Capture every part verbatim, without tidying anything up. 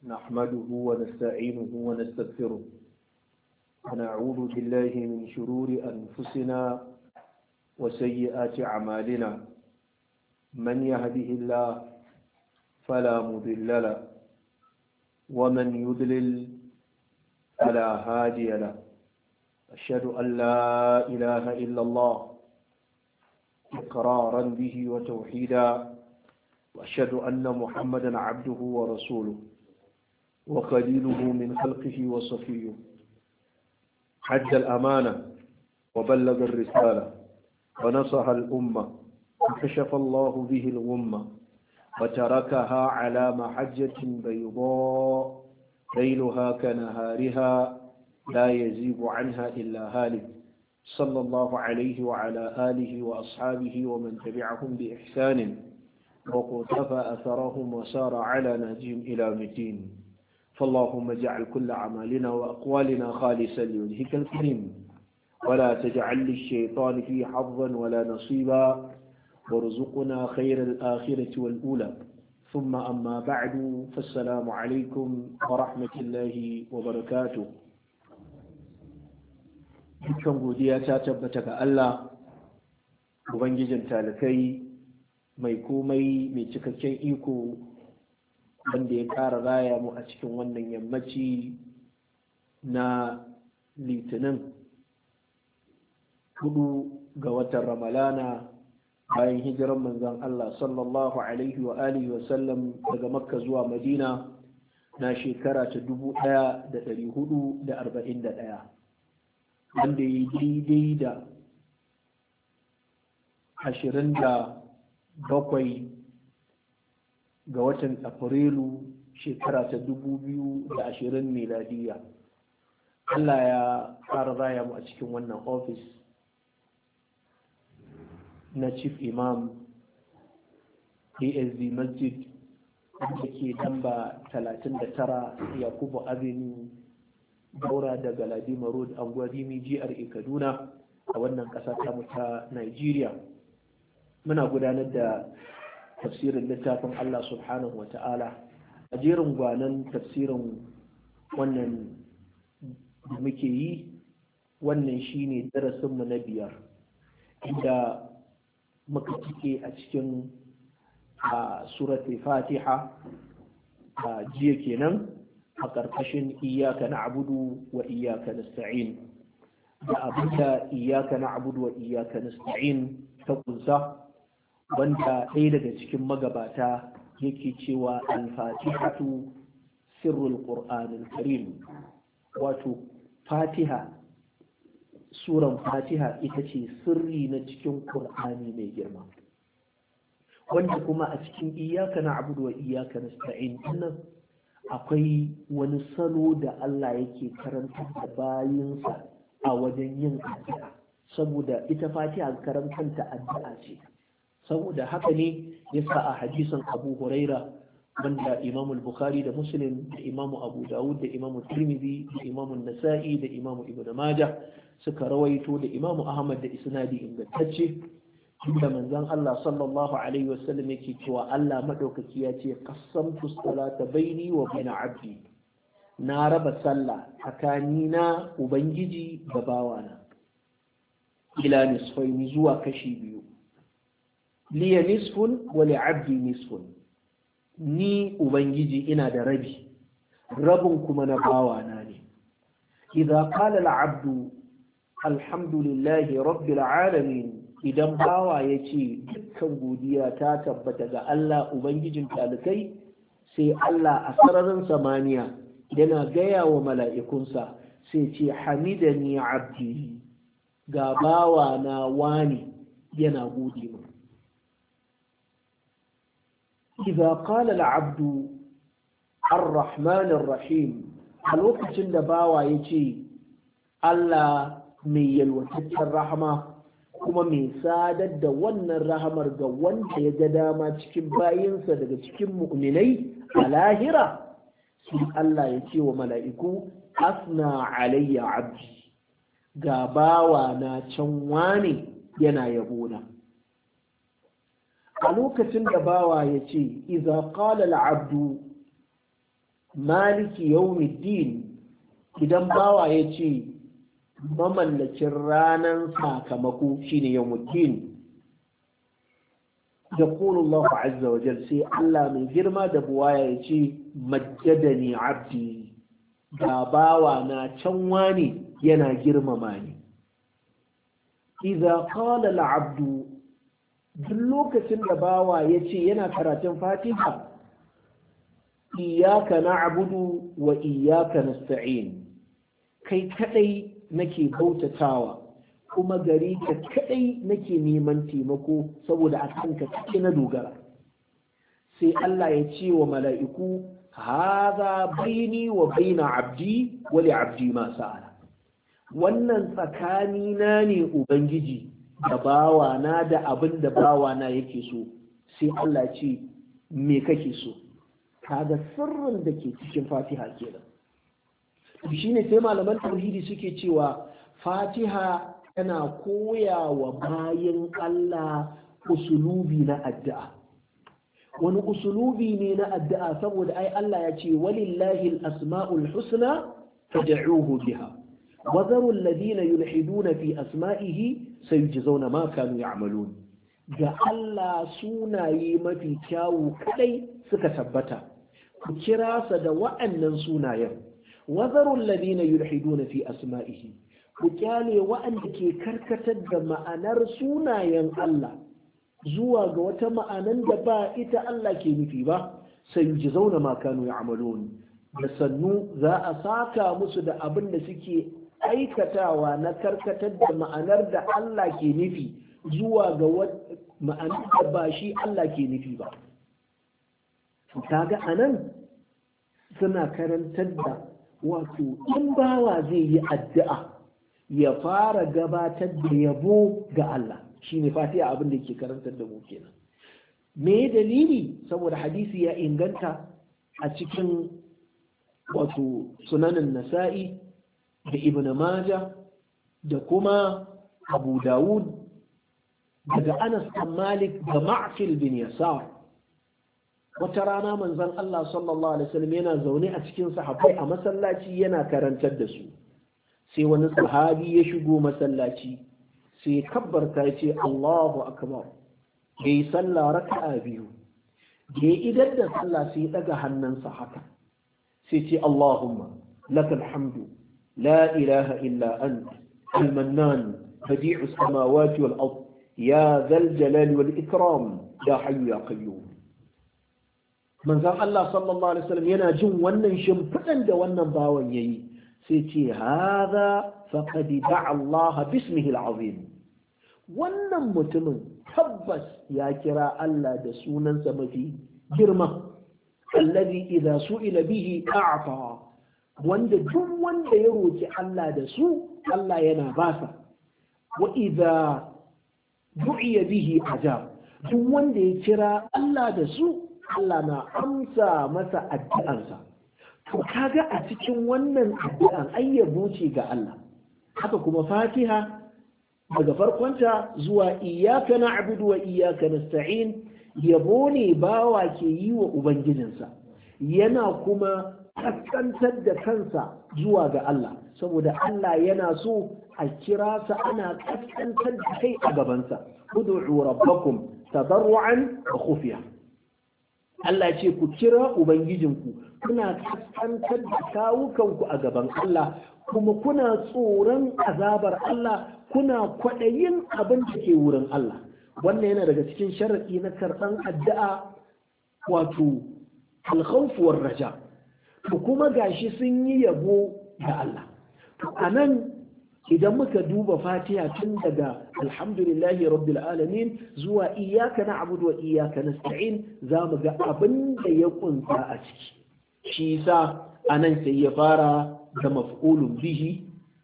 نحمده ونستعينه ونستغفره ونعوذ بالله من شرور أنفسنا وسيئات أعمالنا من يهده الله فلا مضل له ومن يضلل فلا هادي له. أشهد أن لا إله إلا الله إقرارا به وتوحيدا، وأشهد أن محمدا عبده ورسوله وخليله من خلقه وصفيه، حج الأمانة وبلغ الرسالة ونصح الأمة وكشف الله به الغمة وتركها على محجة بيضاء ليلها كنهارها لا يزيغ عنها إلا هالك، صلى الله عليه وعلى آله وأصحابه ومن تبعهم بإحسان وقتفى أثرهم وسار على نهجهم إلى مدين. فاللهم اجعل كل أعمالنا وأقوالنا خالصا لوجهك الكريم، ولا تجعل للشيطان فيه حظا ولا نصيبا، وارزقنا خير الآخرة والأولى. ثم أما بعد، فالسلام عليكم ورحمة الله وبركاته. dukkan godiya ta tabbata ga Allah ubangijin talakai mai komai mai cikakken iko, wanda ya ƙara raya mu a cikin wannan yammaci na litinin hudu ga watan ramalana bayan hijiran manzon Allah sallallahu alaihi wa alihi wa sallam daga makka zuwa madina na shekara ta dubu ɗaya da ɗari hudu da arba'in da ɗaya, wanda ya yi daidai da ashirin da bakwai ga watan afrilu shekara ta dubu biyu da ashirin miladiya. Allah ya ƙara raya mu a cikin wannan ofis na chief imam A S D masjid wanda ke lamba talatin da tara yakubu avenue daura da galadima road angwadimi G R A kaduna a wannan ƙasa ta mu ta Nigeria. Muna gudanar da tafsirin littafin Allah subhanahu wa ta'ala a jerin gwanan tafsirin wannan da muke yi. Wannan shine darasinmu na biyar, inda muka cike a cikin a suratul fatiha a jiya kenan a ƙarƙashin iyaka na'budu wa iyaka nasta'in, da abinda iyaka na'budu wa iyaka nasta'in ta kunsa, wanda ɗaya daga cikin magabata yake cewa al-fatihatu sirrul qur'anil karim, wato fatiha suran fatiha ita ce sirri na cikin qur'ani mai girma, wanda kuma a cikin iyaka na'budu wa iyaka nasta'in nan akwai wani salo da Allah yake karantar da bayinsa a wajen yin addu'a, saboda ita fatiha karantanta addu'a ce. Saboda haka ne yasa a hadisin Abu Huraira, wanda Imam Bukhari da Muslim da Imam Abu Dawud da Imam Tirmidhi da Imam Nasa'i da Imam Ibn Majah suka rawaito, da Imam Ahmad da isnadi ingantacce, inda manzon Allah sallallahu alaihi wasallam yake cewa Allah madaukaki ya ce qassamtu salata baini wa baina abdi, na raba sallah tsakanina ubangiji da bawana ila nisfaini, zuwa kashi biyu, liya nisfun wa li abdi nisfun, ni ubangiji ina da rabi, rabin kuma na bawana ne. idza qala al abdu alhamdulillahi rabbil alamin, idan bawa ya ce dukkan godiya ta tabbata ga Allah ubangijin talikai, sai Allah a sararin samaniya yana gaya wa mala'ikunsa sai ce hamidani abdi, ga bawa na wani yana gode mu. idza qala al-abdu ar-rahman ar-rahim, a lokacin da bawa ya ce Allah mai yalwataccen rahama kuma mai sadar da wannan rahamar ga wanda ya ga dama cikin bayinsa daga cikin mu'minai a lahira, sai Allah ya ce wa mala'iku asna alayya abdi, ga bawa na can wane yana yabona. a lokacin da bawa ya ce iza qala al-abdu maliki yawmiddin idan bawa ya ce mamallakin ranar sakamako shine yawmiddin يقول الله عز وجل سي الله من girma da buwaya yace majjadani abdi da bawa na can wani yana girmama ni idza qala al-abdu duk lokacin da bawa yace yana karatun Fatiha iyyaka na'budu wa iyyaka nasta'in kai kadai nake bautatawa kuma gari ka kadai nake neman taimako saboda a kanka kake na dogara sai Allah ya ce wa mala'iku hadha baini wa baina abdi wa li abdi ma sa'ala wannan tsakani na ne ubangiji da bawa na da abin da bawa na yake so sai Allah ya ce me kake so kaga sirrin da ke cikin Fatiha kenan shine sai malaman tauhidi suke cewa Fatiha tana koya wa bayan Allah usulubi na addu'a wani usulubi ne na addu'a saboda ai Allah ya ce walillahi al-asma'ul husna fad'uhu biha wa dharu alladhina yulhiduna fi asma'ihi sayujzauna ma kanu ya'malun ga Allah sunaye mafi kyawu kadai suka tabbata ku kira sa da wa'annan sunayen wa dharu alladhina yulhiduna fi asma'ihi ku kyale waɗanda ke karkatar da ma'anar sunayen Allah zuwa ga wata ma'anan da ba ita Allah ke nufi ba sai ji zauna makanu ya amalon da sannu za a saka musu da abin da suke aikatawa na karkatar da ma'anar da Allah ke nufi zuwa ga ma'anar da ba shi Allah ke nufi ba kaga anan suna karantar da wato in bawa zai yi addu'a ya fara gabatar da yabo ga Allah shine Fatiha abin da yake karantar da mu kenan me dalili saboda hadisi ya inganta a cikin wato sunanin Nasa'i da Ibn Majah da kuma Abu Dawud daga Anas bin Malik da Ma'qil bin Yasar wata rana manzon Allah sallallahu alaihi wasallam yana zaune a cikin sahabbai a masallaci yana karantar da su sai wani sahabi ya shigo masallaci sai kabbarta ya ce Allahu akbar ya yi sallah raka'a biyu da ya idar da sallah sai ya daga hannunsa haka sai ce Allahumma lakal hamdu la ilaha illa anta al-mannan badi'us samawati wal ard ya dhal jalali wal ikram ya hayyu ya qayyum manzon Allah sallallahu alaihi wasallam yana jin wannan shimfidan da wannan bawan yayi sai ce haza faqad da'a Allah bismihi al-azim wannan mutumin tabbas ya kira Allah da sunansa mafi girma alladhi idza su'ila bihi a'ta wanda duk wanda ya roki Allah da su Allah yana basa wa idza du'iya bihi ajab duk wanda ya kira Allah da su Allah na amsa masa addu'arsa to kaga a cikin wannan addu'an ayyabo ce ga Allah haka kuma Fatiha daga farkonta zuwa iyyaka na'budu wa iyyaka nasta'in yabo ne bawa ke yi wa ubangijinsa yana kuma kaskantar da kansa zuwa ga Allah saboda Allah yana so a kira sa ana kaskantar da kai a gabansa ud'u rabbakum tadarruan wa khufiya Allah ce ku kira ubangijinku kuna kaskantar da kawukanku a gaban Allah kuma kuna tsoron azabar Allah kuna kwaɗayin abin da ke wurin Allah wannan yana daga cikin sharaɗi na karɓan addu'a wato alkhawfuwar raja to kuma gashi sun yi yabo ga Allah to anan idan muka duba Fatiha tun daga alhamdulillahi rabbil alamin zuwa iyyaka na'budu wa iyyaka nasta'in zamu ga abin da ya kunsa a ciki shi yasa anan sai ya fara da maf'ulun bihi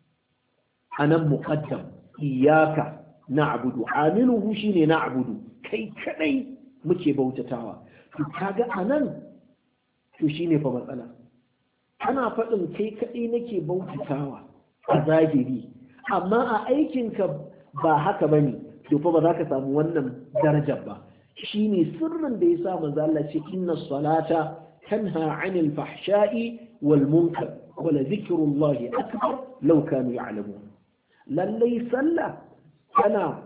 anan muqaddam iyyaka na'budu amiluhu shine na'budu kai kadai muke bautatawa to kaga anan to shine fa matsala ana faɗin kai kadai nake bautatawa a zahiri amma a aikinka ba haka bane to fa ba za ka samu wannan darajar ba shine sirrin da yasa manzo Allah ce inna salata تنهى عن الفحشاء والمنكر ولذكر الله أكبر لو كانوا يعلمون للي صلى أنا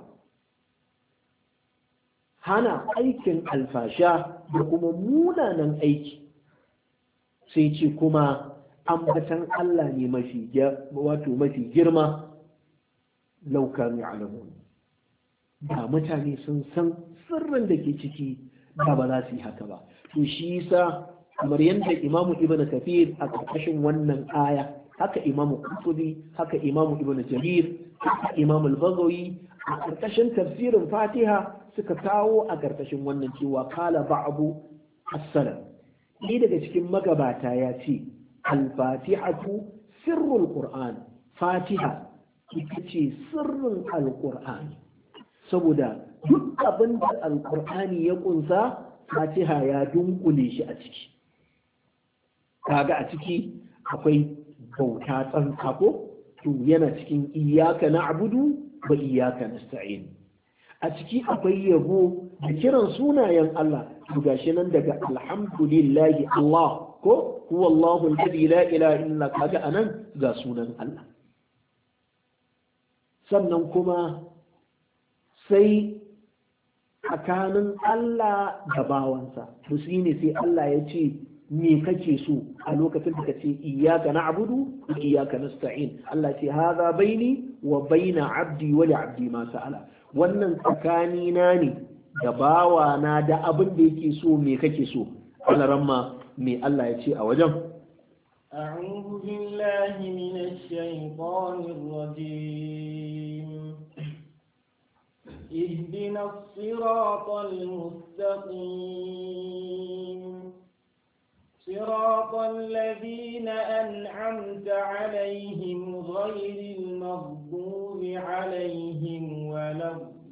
hana aikin alfasha da kuma munanan aiki sai ce kuma ambatan Allah ne mafi wato mafi girma laukanu alamun da mutane sun san sirrin da ke ciki da ba za su yi haka ba to shi yasa kamar yadda imamu ibn kafir a ƙarƙashin wannan aya haka imamu qurtubi haka imamu ibn jarir haka imamu al-baghawi a ƙarƙashin tafsirin fatiha suka kawo a ƙarƙashin wannan cewa kala ba'abu as-salam ni daga cikin magabata ya ce al-fatihatu sirrul qur'an fatiha ita ce sirrin al-qur'ani saboda duk abin da al-qur'ani ya kunsa fatiha ya dunkule shi a ciki kaga a ciki akwai bauta tsantsa ko to yana cikin iyyaka na'budu wa iyyaka nasta'in a ciki akwai yabo da kiran sunayen Allah to gashi nan daga alhamdulillahi Allah ko huwa Allahu alladhi la ilaha illa kaga anan ga sunan Allah sannan kuma sai tsakanin Allah da bawansa to shine sai Allah ya ce me kake so a lokacin da kace iyyaka na'budu wa iyyaka nasta'in Allah ce hadha baini wa baina 'abdi wa li 'abdi ma sa'ala wannan tsakani na ne da bawa na da abin da yake so me kake so Allah ramma me Allah ya ce a wajen a'udhu billahi minash shaitanir rajim ihdinas siratal mustaqim صراط الذين أنعمت عليهم غير المغضوب عليهم ولا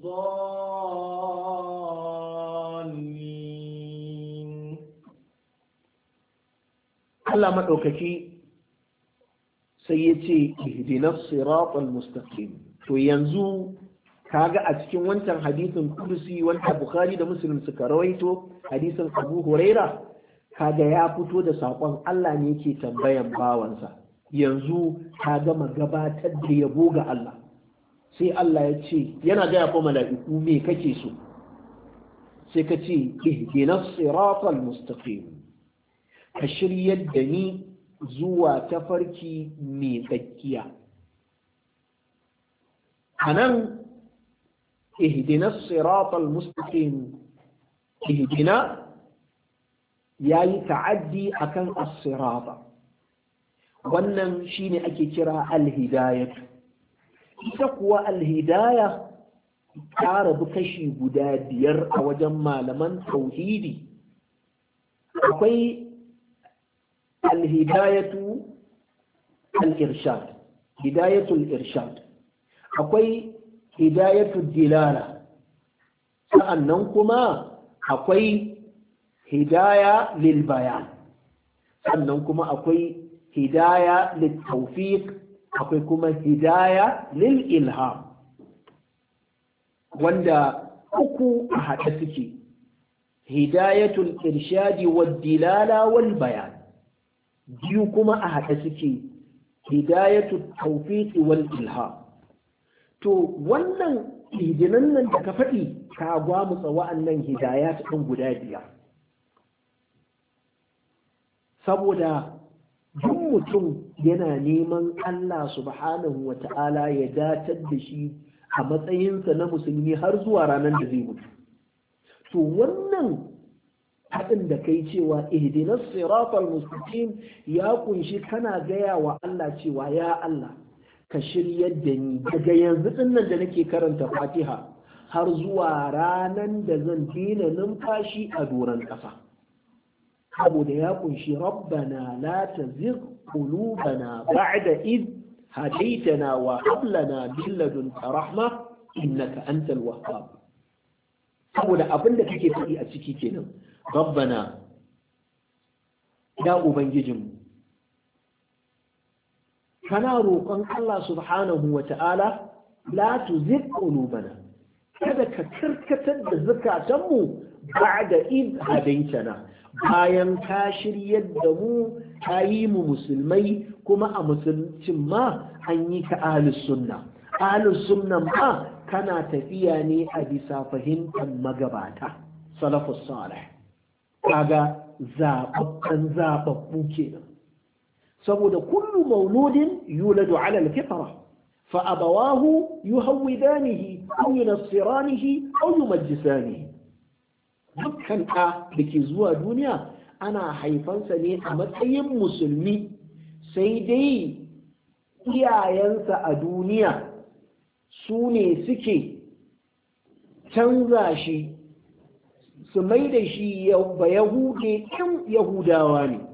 الضالين الله مدوكاكي سيتي اهدنا الصراط المستقيم to yanzu kaga a cikin wancan hadisin kudusi wanda Bukhari da Muslim suka rawaito hadisin Abu Huraira kaga ya fito da saƙon Allah ne yake tambayan bawansa yanzu ka gama gabatar da yabo ga Allah sai Allah ya ce yana gaya ko mala'iku me kake so sai ka ce ihdinas siratal mustaqim ka shiryar da ni zuwa tafarki mai tsakiya anan ihdinas siratal mustaqim ihdina ya yi ta'addi akan as-sirata wannan shine ake kira al-hidayatu ita kuwa al-hidaya ta rabu kashi guda biyar a wajen malaman tauhidi akwai al-hidayatu al-irshad hidayatul irshad akwai hidayatul dilala sa'annan kuma akwai hidaya lil bayan sannan kuma akwai hidaya lil tawfiq akwai kuma hidaya lil ilham wanda uku a haɗe suke hidayatul irshadi wad dilala wal bayan biyu kuma a haɗe suke hidayatul tawfiq wal ilham to wannan hidinan nan da ka faɗi ka gwamutsa wa'annan hidayat ɗin guda biyar saboda duk mutum yana neman Allah subhanahu wa ta'ala ya datar da shi a matsayinsa na musulmi har zuwa ranar da zai mutu to wannan haɗin da kai cewa ihdinas siratal mustaqim ya kunshi kana gaya wa Allah cewa ya Allah ka shiryar da ni daga yanzu dinnan da nake karanta Fatiha har zuwa ranar da zan dina numfashi a doron ƙasa saboda ya kunshi rabbana la tazigh qulubana ba'da id hadaytana wa hab lana min ladunka rahma innaka antal wahhab saboda abinda kake faɗi a ciki kenan rabbana ya ubangijinmu kana roƙon Allah subhanahu wa ta'ala la tuzigh qulubana kada ka karkatar da zakatanmu ba'da id hadaytana bayan ka shiryar da mu ka yi mu musulmai kuma a musulcin ma an yi ka ahlus sunna ahlus sunna ma kana tafiya ne a bisa fahimtar magabata salafus salih kaga zababban zababbu kenan saboda kullu mauludin yuladu ala al-fitra fa abawahu yuhawidanihi aw yunassiranihi aw yumajjisanihi dukkan ɗa da ke zuwa duniya ana haifansa ne a matsayin musulmi sai dai iyayensa a duniya su ne suke canza shi su mai da shi ba yahude in yahudawa ne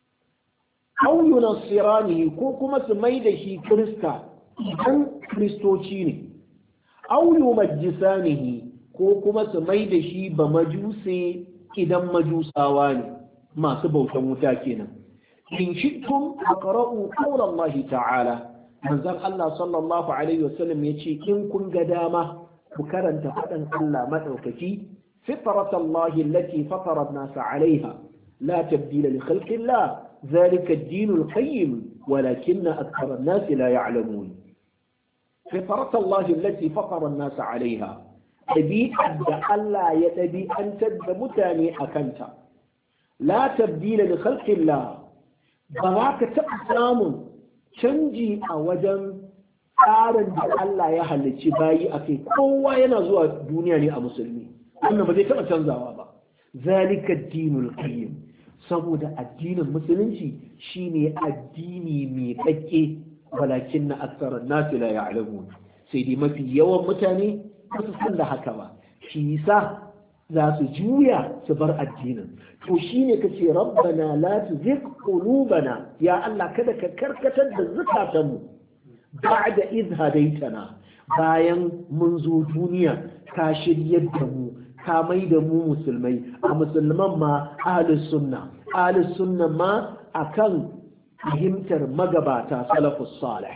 au yunassirani ko kuma su mai da shi kirista idan kristoci ne au yumajjisanihi ko kuma su mai da shi ba majuse idan majusawa ne masu bautan wuta kenan in shittum aqra'u qawla Allah ta'ala manzon Allah sallallahu alaihi wasallam yace in kun ga dama ku karanta fadan Allah madaukaki fitrat Allah allati fatara an-nas 'alayha la tabdila li khalqi Allah dhalika ad-din al-qayyim walakin akthara an-nas la ya'lamun fitrat Allah allati fatara an-nas 'alayha ɗabi'ar da Allah ya ɗabi'antar da mutane a kanta la tabdila da khalqillah ba za ka taɓa samun canji a wajen tsarin da Allah ya halicci bayi a kai kowa yana zuwa duniya ne a musulmi wannan ba zai taɓa canzawa ba zalika dinul qayyim saboda addinin musulunci shine addini mai kakke walakin na aksarar nasu la ya'lamun sai dai mafi yawan mutane ba su san da haka ba shi yasa za su juya su bar addinin to shine kace rabbana la tuzigh qulubana ya Allah kada ka karkatar da zukatanmu ba'da idh hadaitana bayan mun zo duniya ka shiryar da mu ka mai da mu musulmai a musulman ma ahlus sunna ahlus sunna ma akan fahimtar magabata salafus salih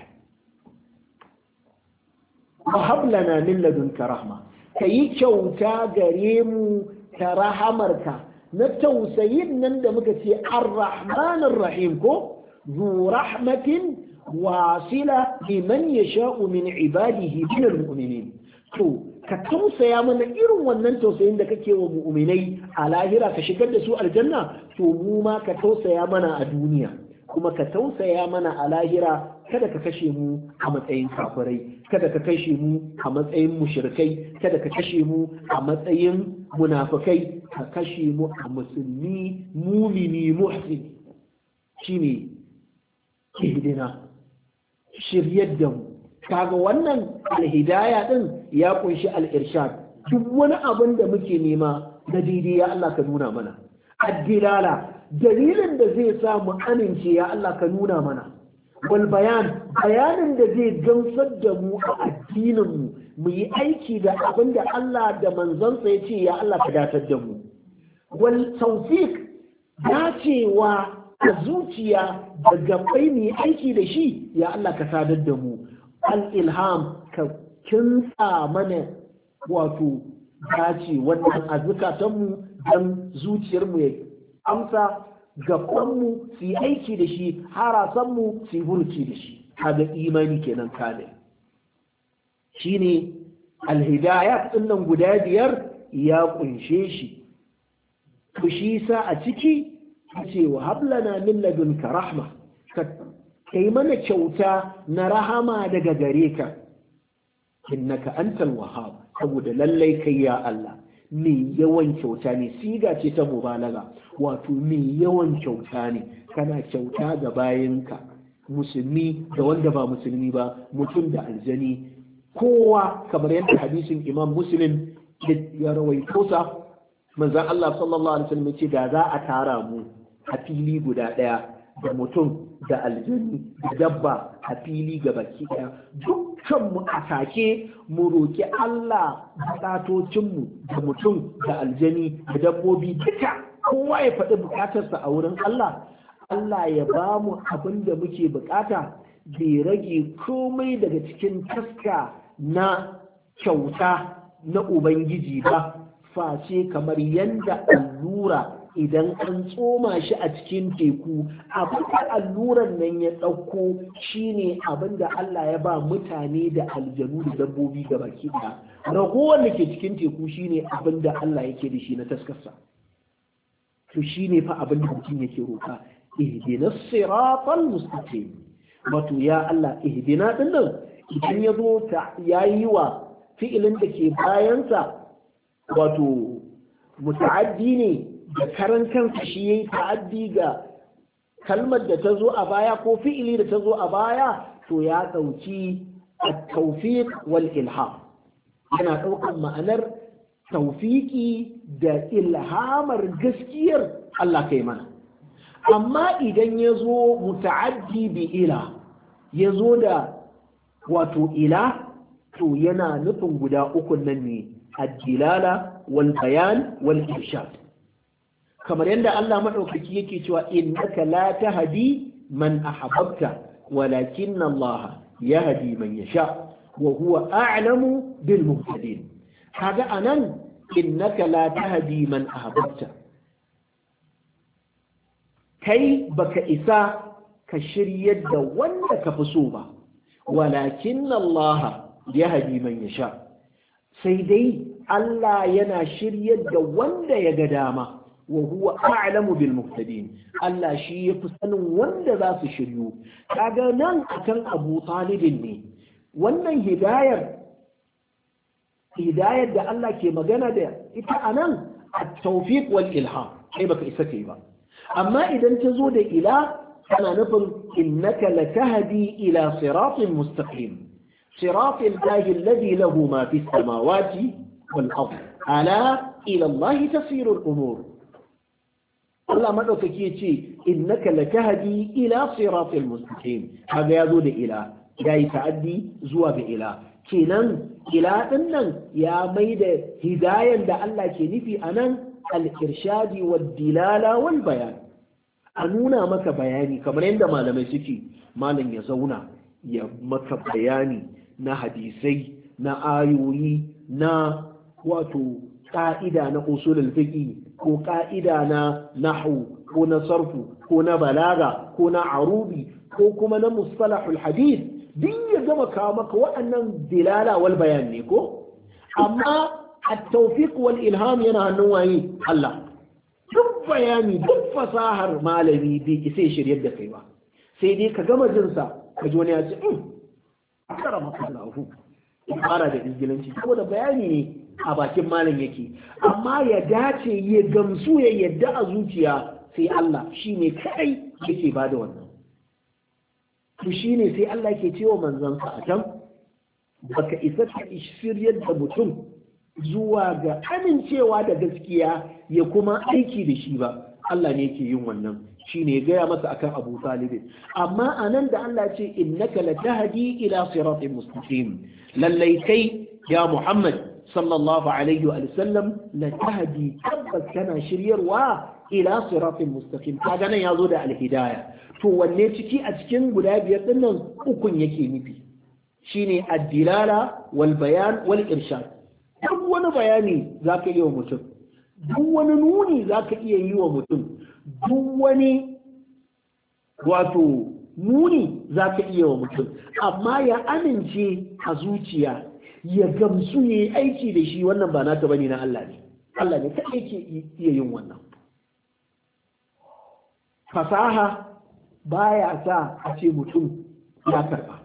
wahab lana min ladunka rahma kayi kyauta gare mu ta rahamarka na tausayin nan da muka ce ar-rahmanir rahim ko zu rahmatin wasila liman yasha'u min ibadihi min al-mu'minin to ka tausaya mana irin wannan tausayin da kake wa mu'minai a lahira ka shigar da su aljanna to mu ma ka tausaya mana a duniya kuma ka tausaya mana a lahira kada ka kashe mu a matsayin kafirai kada ka kashe mu a matsayin mushrikai kada ka kashe mu a matsayin munafikai ka kashe mu a musulmi mumini muhsin shine ihdina shiryar da mu kaga wannan alhidaya din ya kunshi al-irshad duk wani abin da muke nema na daidai ya Allah ka nuna mana addilala dalilin da zai sa mu amince ya Allah ka nuna mana wal bayan bayanin da zai gamsar da mu a addinin mu mu yi aiki da abin da Allah da manzansa ya ce ya Allah ka datar da mu wal tawfiq dacewa a zuciya da gabai mu yi aiki da shi ya Allah ka sadar da mu al ilham ka kinsa mana wato dace wannan a zukatanmu don zuciyarmu ya amsa gabanmu su yi aiki da shi harasanmu su yi hurci da shi kaga imani kenan kane shine alhidayat din nan guda biyar ya kunshe shi to shi sa a ciki ce wa hablana min ladunka rahma ka kai mana kyauta na rahama daga gare ka innaka antal wahhab saboda lallai kai ya Allah mai yawan kyauta ne siga ce ta mubalaga wato mai yawan kyauta ne kana kyauta ga bayanka musulmi da wanda ba musulmi ba mutum da aljani kowa kamar yadda hadisin imam muslim ya rawaito sa manzon Allah sallallahu alaihi wasallam ce da za a tara mu a fili guda daya da mutum da aljani da dabba a fili ga baki daya dukkan mu a take mu roki Allah bukatocinmu da mutum da aljani da dabbobi duka kowa ya faɗi bukatarsa a wurin Allah Allah ya ba mu abin da muke bukata bai rage komai daga cikin taska na kyauta na Ubangiji ba face kamar yadda allura idan an tsoma shi a cikin teku abin da alluran nan ya ɗauko shine abin da Allah ya ba mutane da aljanu da dabbobi ga baki ɗaya ragowar da ke cikin teku shine abin da Allah yake da shi na taskarsa to shine fa abin da mutum yake roƙa ihdina siratal mustaqim wato ya Allah ihdina din nan idan ya zo ta yayi wa fi'ilin da ke bayansa wato muta'addi ne da karan kansa shi yayi ta'addi ga kalmar da ta zo a baya ko fi'ili da ta zo a baya to ya dauki at-tawfiq wal ilham yana daukan ma'anar tawfiki da ilhamar gaskiyar Allah kai mana amma idan ya zo muta'addi bi ila ya zo da wato ila to yana nufin guda uku nan ne ad-dilala wal bayan wal irshad kamar yadda Allah madaukaki yake cewa innaka la tahdi man ahbabta walakin Allah yahdi man yasha wa huwa a'lamu bil muhtadin kaga anan innaka la tahdi man ahbabta kai baka isa ka shiryar da wanda ka fi so ba walakin Allah yahdi man yasha sai dai Allah yana shiryar da wanda ya ga dama wa huwa a'lamu bil muhtadin Allah shi yafi sanin wanda za su shiryu kaga nan akan Abu Talib ne wannan hidayar hidayar da Allah ke magana da ita anan at-tawfiq wal ilham kai baka isa kai ba amma idan ta zo da ila tana nufin innaka latahdi ila siratin mustaqim siratil lahi alladhi lahu ma fis samawati wal ard ala ila Allah tasiru al-umur Allah madaukaki yace innaka latahdi ila siratil mustaqim kaga yazo da ila yayi ta'addi zuwa ga ila kenan ila din nan ya maida hidayan da Allah ke nufi anan al-irshadi wad-dilala wal bayan a nuna maka bayani kamar yadda malamai suke malam ya zauna ya maka bayani na hadisai na ayoyi na wato ka'ida na usulul fiqh ko ka'ida na nahwu ko na sarfu ko na balaga ko na arubi ko kuma na mustalahul hadith din ya gama kawo maka waɗannan dilala wal bayan ne ko amma at-tawfiq wal ilham yana hannun waye Allah duk bayani duk fasahar malami bai isa shiryar da kai ba sai dai ka gama jinsa ka ji wani ya ce in akara maka lahu fara da izgilanci saboda bayani ne a bakin malam yake amma ya dace ya gamsu ya yadda a zuciya sai Allah shine kai yake bada wannan to shine sai Allah ke cewa manzansa a can baka isa ka shiryar da mutum zuwa ga amincewa da gaskiya ya kuma aiki da shi ba Allah ne yake yin wannan shine ya gaya masa akan Abu Talib amma anan da Allah ce innaka latahdi ila siratin mustaqim lallai kai ya Muhammad sallallahu alaihi wa sallam latahdi tabbas kana shiryarwa ila siratin mustaqim kaga nan yazo da alhidaya to wanne ciki a cikin guda biyar dinnan ukun yake nufi shine ad-dilala wal bayan wal irshad duk wani bayani zaka yi wa mutum duk wani nuni zaka iya yi wa mutum duk wani wato nuni zaka iya wa mutum amma ya amince a zuciya ya gamsu ya yi aiki da shi wannan ba naka bane na Allah ne Allah ne kai yake iya yin wannan fasaha baya sa a ce mutum ya karba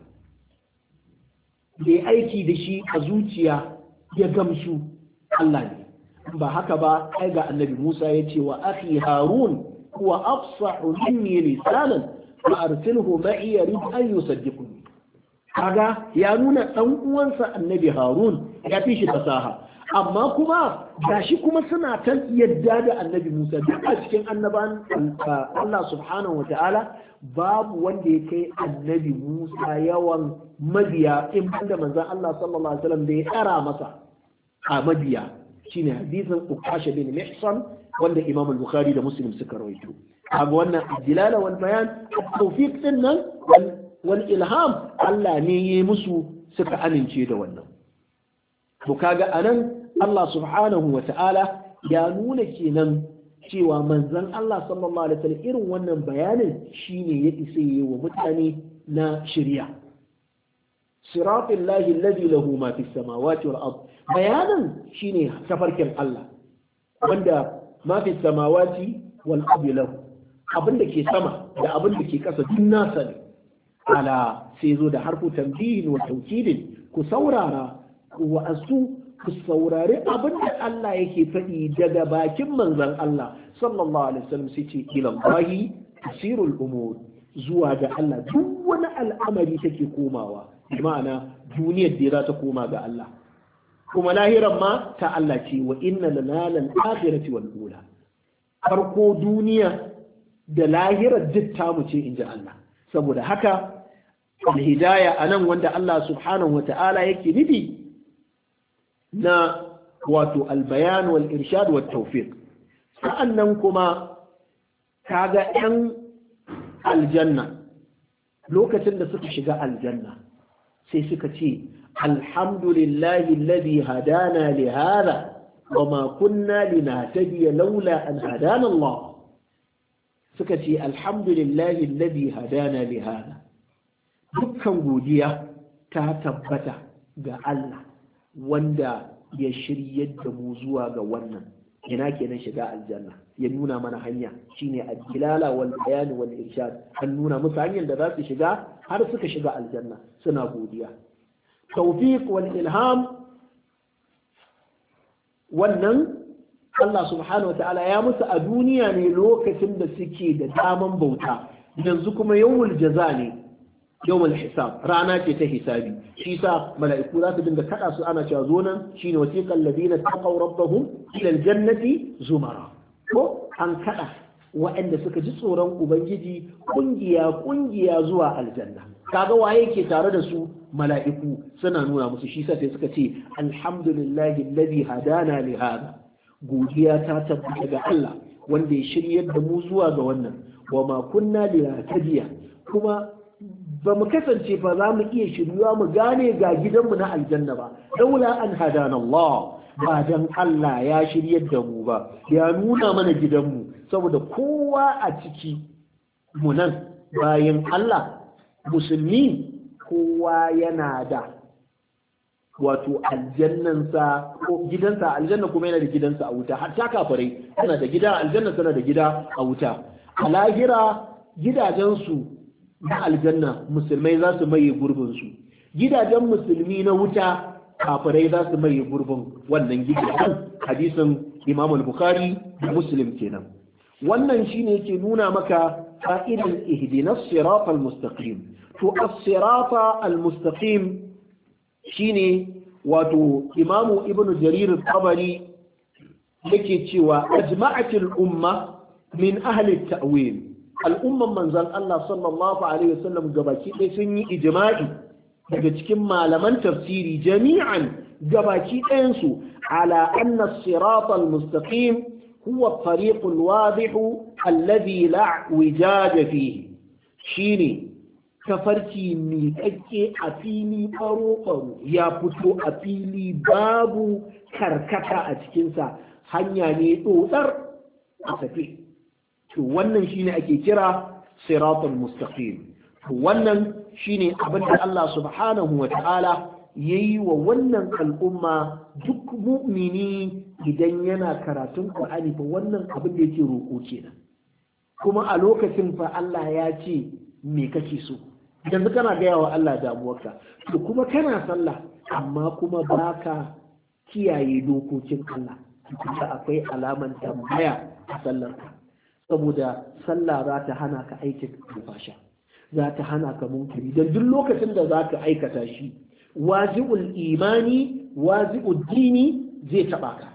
ya aiki da shi a zuciya ya gamsu Allah ne ba haka ba ai ga annabi Musa ya ce wa akhi Harun huwa afsahu minni lisanan fa arsilhu ma'i yarid an yusaddiquni kaga ya nuna dan uwansa annabi Harun ya fi shi fasaha amma kuma gashi kuma suna ta yadda da annabi Musa duk a cikin annaban Allah subhanahu wataala babu wanda ya kai annabi Musa yawan mabiya in banda manzon Allah sallallahu alaihi wasallam da ya tsara masa a mabiya shine hadisin Ukasha bin Mihsan wanda Imam al-Bukhari da Muslim suka rawaito kaga wannan dilala wal bayan tawfiq din nan wal ilham Allah ne yayi musu suka amince da wannan to kaga anan Allah subhanahu wa ta'ala ya nuna kenan cewa manzon Allah sallallahu alaihi wasallam irin wannan bayanin shine ya isa yi wa mutane na shari'a siratul lahi alladhi lahu ma fis samawati wal ard bayanin shine tafarkin Allah wanda ma fis samawati wal ard lahu abinda ke sama da abinda ke kasa duk nasa ne ala sai zo da harfu tanbihin wa tawkidin ku saurara ku wa'azu ku saurari abinda Allah yake faɗi daga bakin manzon Allah sallallahu alaihi wasallam sai ce ila Allahi tasirul umur zuwa ga Allah duk wani al'amari take komawa bi ma'ana duniyar da za ta koma ga Allah kuma lahiran ma ta Allah ce wa inna lana lal akhirati wal ula farko duniya da lahirar duk tamu ce inji Allah saboda haka al-hidaya anan wanda Allah subhanahu wa ta'ala yake nufi na wato al-bayan wal irshad wat tawfiq sa'annan kuma kaga yan aljanna lokacin da suka shiga aljanna sai suka ce alhamdulillahi alladhi hadana li hadha wama kunna linahtadiya laula an hadana Allah suka ce alhamdulillahi alladhi hadana li hadha dukkan godiya ta tabbata ga Allah wanda ya shiryar da mu zuwa ga wannan ina kenan shiga aljanna ya nuna mana hanya shine ad-dilala wal bayan wal irshad an nuna musu hanyar da za su shiga har suka shiga aljanna suna godiya tawfiq wal ilham wannan Allah subhanahu wataala ya musu a duniya ne lokacin da suke da daman bauta yanzu kuma yawmul jaza ne yawmul hisab rana ce ta hisabi shi sa mala'iku za su dinga kada su ana cewa zo nan shine wasiqal ladina taqaw rabbahum ila aljannati zumara ko an kada waɗanda suka ji tsoron ubangiji kungiya kungiya zuwa aljanna kaga waye ke tare da su mala'iku suna nuna musu shi sa sai suka ce alhamdulillahi alladhi hadana li hada godiya ta tabbata ga Allah wanda ya shiryar da mu zuwa ga wannan wa ma kunna linahtadiya kuma ba mu kasance fa za mu iya shiryuwa mu gane ga gidanmu na aljanna ba daula an hadana Allah ba dan Allah ya shiryar da mu ba ya nuna mana gidanmu saboda kowa a ciki mu nan bayan Allah musulmi kowa yana da wato aljannansa ko gidansa aljanna kuma yana da gidansa a wuta hatta kafirai suna da gida aljanna suna da gida a wuta a lahira gidajensu na aljanna musulmai za su maye gurbinsu gidajen musulmi na wuta kafirai za su maye gurbin wannan gidajen hadisin imam al-bukhari da muslim kenan wannan shine yake nuna maka fa'idan ihdinas siratal mustaqim to as-sirata al-mustaqim shine wato imamu ibnu jarir al-tabari yake cewa ajma'atil umma min ahli at-ta'wil al'umman manzon Allah sallallahu alaihi wasallam gabaki ɗaya sun yi ijma'i daga cikin malaman tafsiri jami'an gabaki ɗayan su ala anna as-sirata al-mustaqim huwa at-tariq al-wadih alladhi la wijada fihi shine tafarki miƙaƙƙe a fili ɓaro-ɓaro ya fito a fili babu karkata a cikinsa hanya ne ɗoɗar a tafi to wannan shine ake kira siratul mustaqim to wannan shine abin da Allah subhanahu wa ta'ala yayi wa wannan al'umma duk mu'mini idan yana karatun Qur'ani fa wannan abin da yake roƙo kenan kuma a lokacin fa Allah ya ce me kake so yanzu kana gaya wa Allah damuwarka to kuma kana sallah amma kuma baka kiyaye dokokin Allah kuma akwai alaman tambaya a sallarka saboda sallah za ta hana ka aikin fasha za ta hana ka munkari dan duk lokacin da za ka aikata shi waji'ul imani waji'ud dini zai taba ka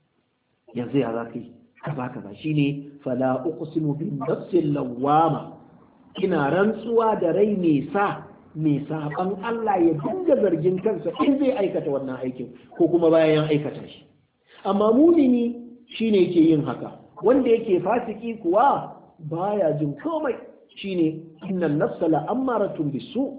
yanzu ya za ka yi ka baka ba shine fala uqsimu bin nafsil lawama ina rantsuwa da rai mai sa mai saban Allah ya dinga zargin kansa in zai aikata wannan aikin ko kuma bayan aikata shi amma mumini shine yake yin haka wanda yake fasiki kuwa baya jin komai shine innan nafsa la'ammaratun bisu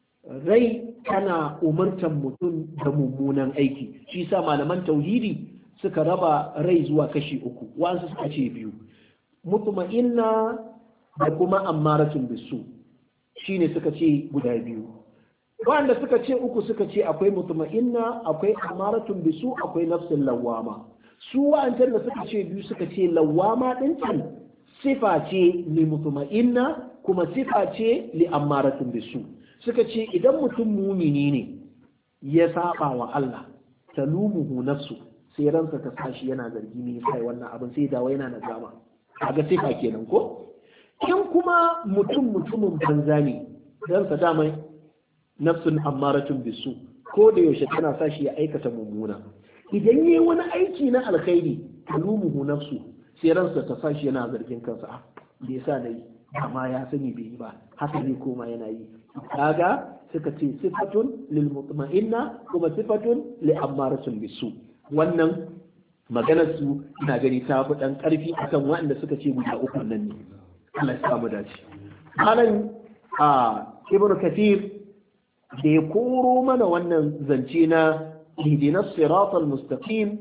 rai tana umartan mutum da mummunan aiki shi sa malaman tauhidi suka raba rai zuwa kashi uku wa'ansu suka ce biyu mutma'inna da kuma ammaratun bisu shine suka ce guda biyu wanda suka ce uku suka ce akwai mutma'inna akwai ammaratun bisu akwai nafsin lawama su wa'ancan da suka ce biyu suka ce lawama din can sifa ce li mutma'inna kuma sifa ce li ammaratun bisu suka ce idan mutum mumini ne ya saba wa Allah talumuhu nafsu sai ransa ta sashi yana zargi ne sai wannan abin sai dawo yana nadama kaga sifa kenan ko in kuma mutum mutumin banza ne ransa dama nafsun ammaratun bisu ko da yaushe tana sashi ya aikata mummuna idan yayi wani aiki na alkhairi talumuhu nafsu sai ransa ta sashi yana zargin kansa me yasa nayi amma ya sani bai yi ba haka ne koma yana yi kaga suka ce sifatun lil mutma'inna kuma sifatun li ammaratun bisu wannan maganar su ina gani ta fi dan karfi akan waɗanda suka ce guda uku nan ne Allah ya samu dace malam a ibnu kathir da ya koro mana wannan zance na ihdinas siratal mustaqim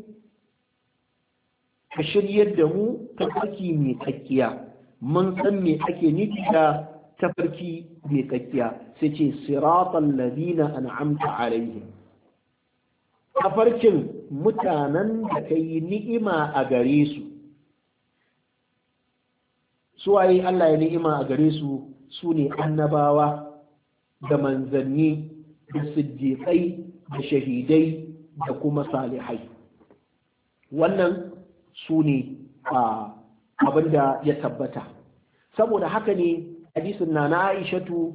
ka shiryar da mu ta farki mai kakkiya mun san me ake nufi da tafarki mai kakkiya sai ce siratal ladina an'amta alaihim tafarkin mutanen da kai ni'ima a gare su suwaye Allah ya ni'ima a gare su su ne annabawa da manzanni da siddiƙai da shahidai da kuma salihai wannan su ne abinda ya tabbata saboda haka ne hadisin na na aishatu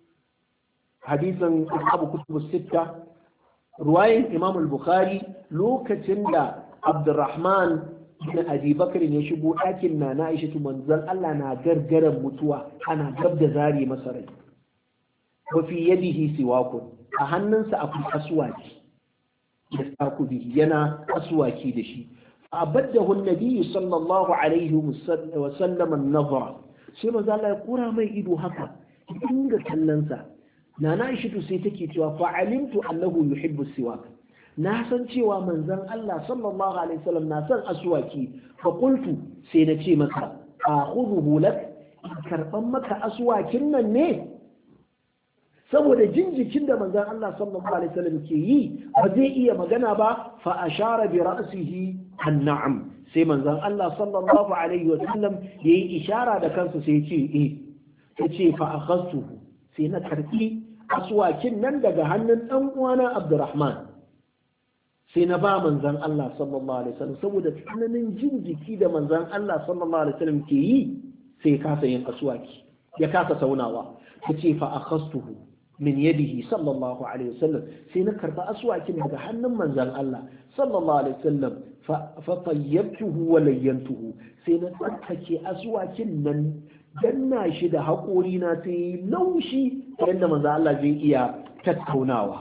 hadisin abu kutubu sitta ruwayin imam al-bukhari lokacin da abdurrahman bin abi bakr ya shigo ɗakin na na aishatu manzon Allah na gargaran mutuwa ana gab da zare masa rai wa fi yadihi siwakun a hannunsa akwai aswaki da saku bihi yana aswaki da shi fa abaddahu an-nabi sallallahu alaihi wa sallam an-nazara sai manzo Allah ya kura mai ido haka dinga kallonsa nana Aishatu sai take cewa fa alimtu annahu yuhibbu siwak na san cewa manzon Allah sallallahu alaihi wasallam na san aswaki fa qultu sai na ce masa akhudhu lak karban maka aswakin nan ne saboda jinjikin da manzon Allah sallallahu alaihi wasallam ke yi ba zai iya magana ba fa ashara bi ra'sihi an-na'am sai manzon Allah sallallahu alaihi wasallam yayi ishara da kansa sai ce eh yace fa akhadtuhu sai na karbi aswakin nan daga hannun dan uwana Abdurrahman sai na ba manzon Allah sallallahu alaihi wasallam saboda tsananin jin jiki da manzon Allah sallallahu alaihi wasallam ke yi sai ya kasa yin aswaki ya kasa saunawa yace fa akhadtuhu min yadihi sallallahu alaihi wasallam sai na karba aswakin daga hannun manzon Allah sallallahu alaihi wasallam fa tayyabtuhu wa layyantuhu sai na tsarkake aswakin nan danna shi da haƙori na sai laushi yadda manzon Allah zai iya tattaunawa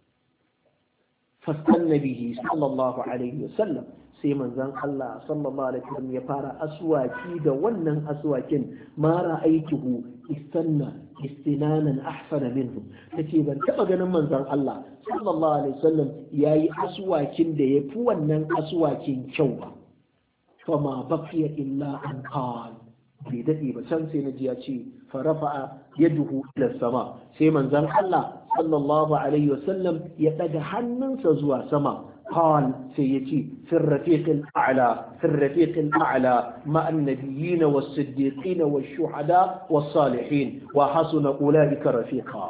fastanna bihi sallallahu alaihi wasallam sai manzon Allah sallallahu alaihi wasallam ya fara aswaki da wannan aswakin ma ra'aituhu istanna istinanan ahsana minhu tace ban taba ganin manzon Allah sallallahu alaihi wasallam yayi aswakin da yafi wannan aswakin kyau ba fama baqiya illa an qal bai dade ba can sai naji ya ce farafa yaduhu ila sama sai manzon Allah sallallahu alaihi wasallam ya daga hannunsa zuwa sama قال سيتي في الرفيق الأعلى في الرفيق الأعلى مع النبيين والصديقين والشهداء والصالحين وحسن أولئك رفيقا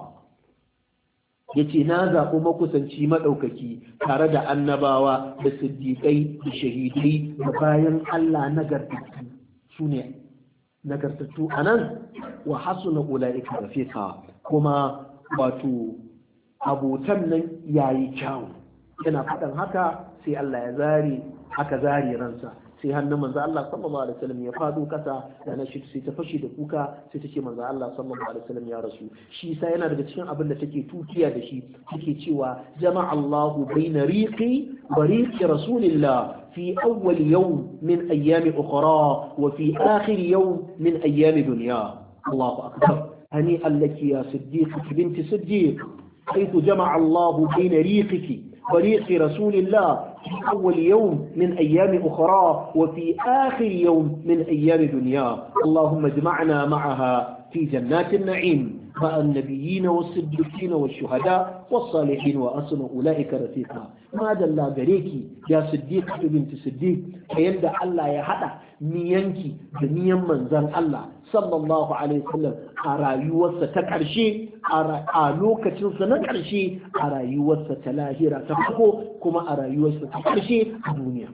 yace na zaɓi makusanci maɗaukaki tare da annabawa da siddiƙai da shahidai da bayan Allah nagartattu su ne nagartattu a nan wa hasuna ula'ika rafiqa kuma wato abotan nan yayi kyawu yana faɗan haka sai Allah ya zare aka zare ransa sai hannun manzo Allah sallallahu alaihi wasallam ya fado kasa da na shi sai ta fashi da kuka sai take manzo Allah sallallahu alaihi wasallam ya rasu shi sai yana daga cikin abin da take tukiya da shi take cewa jama'a Allahu baina riqi wa riqi rasulillah fi awwal yawm min ayyam ukhra wa fi akhir yawm min ayyam dunya Allahu akbar hani allaki ya siddiq binti siddiq حيث جمع الله بين ريقك وريق رسول الله في أول يوم من أيام أخرى وفي آخر يوم من أيام دنيا اللهم اجمعنا معها في جنات النعيم مع النبيين والصديقين والشهداء والصالحين وأصل أولئك رفيقا ما دل غريكي يا صديقة بنت صديق فيندى الله يحدى ميانكي بنيا منزل الله صلى الله عليه وسلم أرايوة تكرشي أرايوك تنسى أرايوة تلاهيرة تفقو كما أرايوة تكرشي الدنيا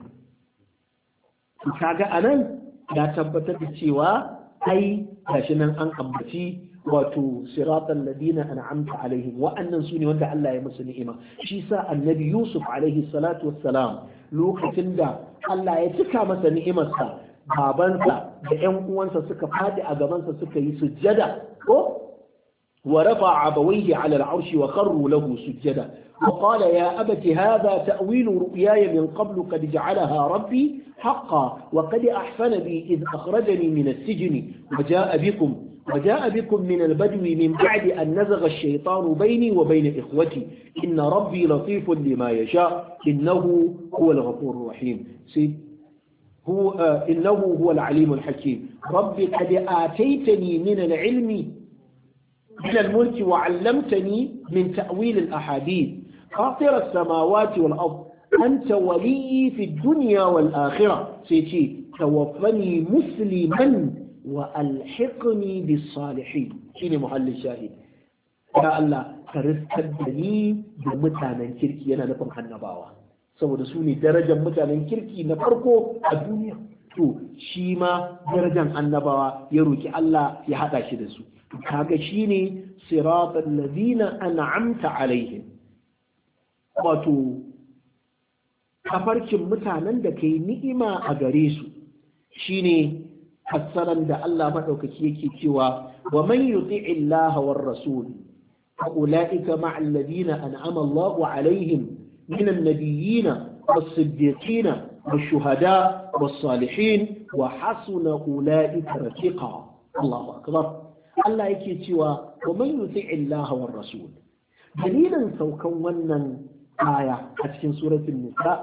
kaga anan ya tabbatar da cewa ai gashi nan an ambaci wato siratal ladina an'amta alaihim wa'annan sune wanda Allah ya musu ni'ima shi sa annabi Yusuf alaihi salatu wassalam lokacin da Allah ya cika masa ni'imarsa babansa da ƴan uwansa suka fadi a gabansa suka yi sujjada ko wa rafa'a abawayhi 'ala al-'arshi wa kharru lahu sujjada wa qala ya abati hadha ta'wilu ru'yaya min qablu qad ja'alaha rabbi haqqan wa qad ahsana bi idh akhrajani min as-sijni wa ja'a bikum وجاء بكم من البدو من بعد أن نزغ الشيطان بيني وبين إخوتي إن ربي لطيف لما يشاء إنه هو الغفور الرحيم هو آه إنه هو العليم الحكيم ربي قد آتيتني من العلم من الملك وعلمتني من تأويل الأحاديث فاطر السماوات والأرض أنت ولي في الدنيا والآخرة سيتي توفني مسلما وألحقني بالصالحين شيني محل الشاهد يا الله كرسكدني بمتانا كيركي أنا نفهم النباوة saboda su ne darajar mutanen kirki na farko a duniya to shi ma darajar annabawa ya roki Allah ya hada shi da su kaga shine siratal ladina an'amta alaihim wato kafarkin mutanen da kai ni'ima a gare su shine fassaran da Allah madaukaki yake cewa wa man yuti'i Allah war rasul fa ulaika ma'al ladina an'ama Allahu alaihim من النبيين والصديقين والشهداء والصالحين وحسن أولئك رفيقا الله أكبر الله يكتوى ومن يطيع الله والرسول دليلا سوكا ونن آية في سورة النساء